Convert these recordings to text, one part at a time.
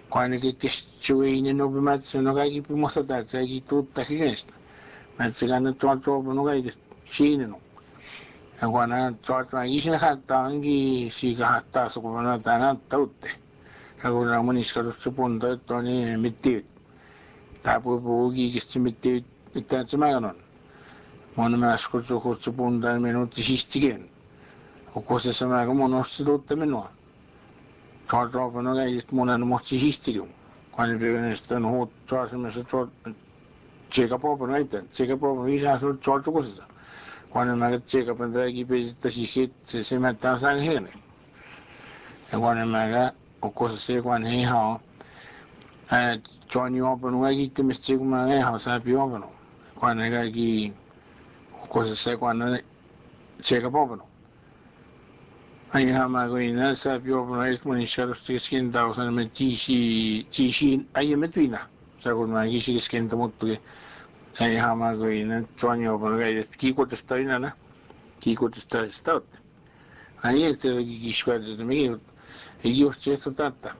Quando que chuine no bimat no gai pi mosata sai tutta hinesta mas gana cho no gai shine no agwana cho isina hatta angi siga hatta so na tana tutte agora manisca do suponda toni mitti tapo bogi che mitti itanza maganon mon masco so ko suponda minuti sistigen o cosa sama ko monos tutte menno cho no gai monan mo sistigen quando viene stanno ho cho se cho 제가 뽑은 아이들 제가 뽑은 이사서 저쪽으로 quando magari c'è per chi pesa si mette a sangue e quando magari o cosa se quando è ha Johnny open way che mi stiamo magari ha sa più open quando è che o cosa se quando c'è proprio ai ha magari non sa più open è come c'è sto skin da usare me ci ai metuina secondo me che si skin molto che ai ha magari non Johnny open way chi cosa sta in ana chi cosa sta 아니 저기 기슈가도 미 이거 제스 땄다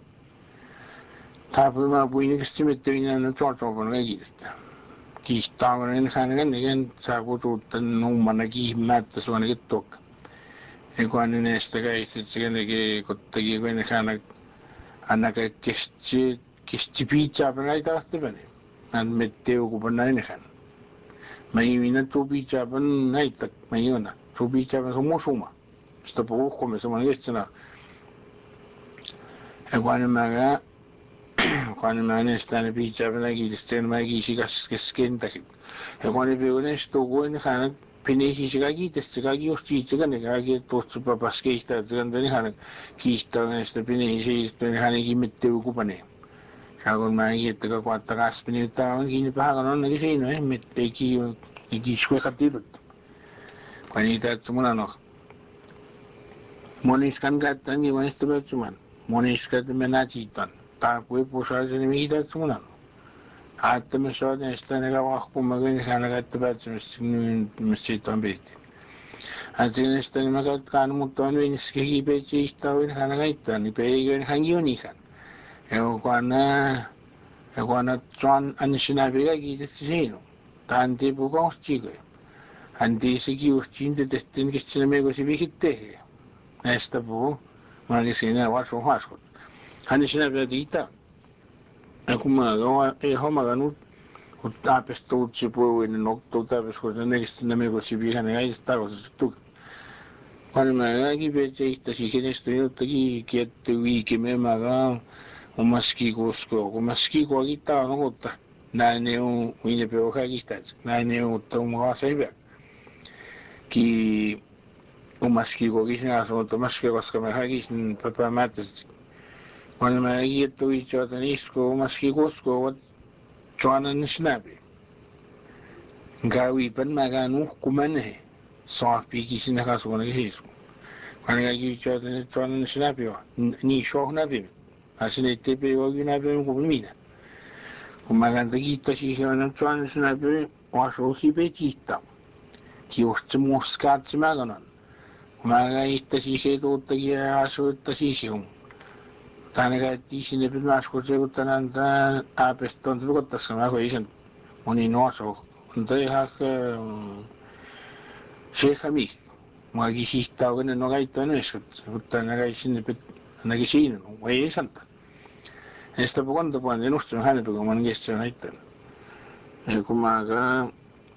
다불마 보이는 게 스팀에 뜨이는 저쪽으로 얘기했다 기스타는 하는 내가 사고 줬던 놈만하기 힘났다 소는 게또 이거는 에스트가 있으니까 내게 그때 이거는 하나 기스치 비자를 하다 왔더니 난 메테오 고번나는 한 마이미는 또 비자는 나이다 마이오나 또 비자는 소모소마 sto poco come se non riescono e quando magari stanno piccando che stanno magari si che schenta e quando vedono sto con hanno finisce si che uscite che tutto papà schista zgandani hanno chi sta sto finisce stanno hanno che mette occupane con magari che quattro caspini stavano che ne pagano non che sei no mette chi scuola tutto quando sta no Moniskan katan ni manis tu cuman moniskan tu menacitan tak kue pusat ni kita cuman hatta misalnya istana kawah kumagan sana kata baca mesti tambah Anjing istana makat kan mutuan ni sekali peci istana sana kata ni peci hangi ni kan Ewana cuan anisina bega kita sih tanti bukan sih anti segi uscin de destin que se me go si bigite esta bu magisina wa so hasko anisina bega dita akuma go homa ganu tapes tu chipu en no tu tapes ko ne que me go si biga ne esta go tu cuando me aquí veche esta si que estoy que tu y que me maga o maski ko kita no gota na ne un ne pero ha kita na ne un to mo sa ibe ki o maski ko kisna so to maski ko ska me ha kisn papa mates cuando me aquí tu y yo tenis ko maski ko chwana nisnabe gawi pan maganu kumane so pi kisna ka so ne kisu cuando aquí yo tenis chwana nisnabe ni sho na be así te pego una vez con mina como aganda kita si se van a chuan es una vez o a su hipetista que os muscat maganon maga esta si se todo que a su esta si se un tan negati si ne más cosas que tan a peston de lo que se me dicen oni no so entonces ha que se jami magi si está bueno no gaito no es tan negai sin ne na que sí no güey santa Esta quando poi le nostre hanno per come non sono aiuto e come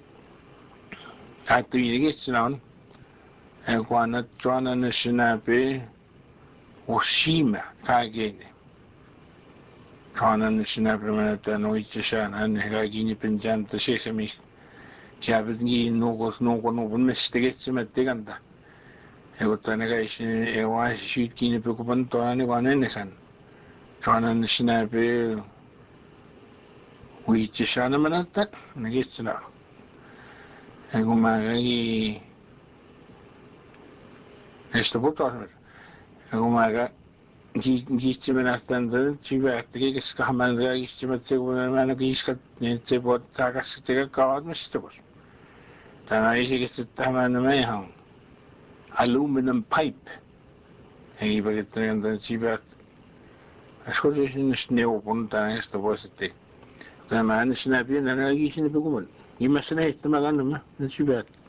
altri che sono e quando tornano ne sono per Oshima kagene tornano ne sono per me da noi ci sono hanno kagini penjante se mi che avevano no meste che si mette canta e ottane che e wa shi kini per come tornano quando ne sono tornano ne sono per Uichi sana manata, nagitsna. Ego magari esto puto. Ego maga gitsi manastanda, chivarte che scamanda gitsi matte una mano che isca niente pot tagas te cavad mistobos. Tanai che sta mano mehan. Aluminum pipe. E i bagettando chivarte. Ascolta neo punta esta voce. Kaya man sinabi na naging sinabi ko man. Yung mas na ito magano ma. Nasibat.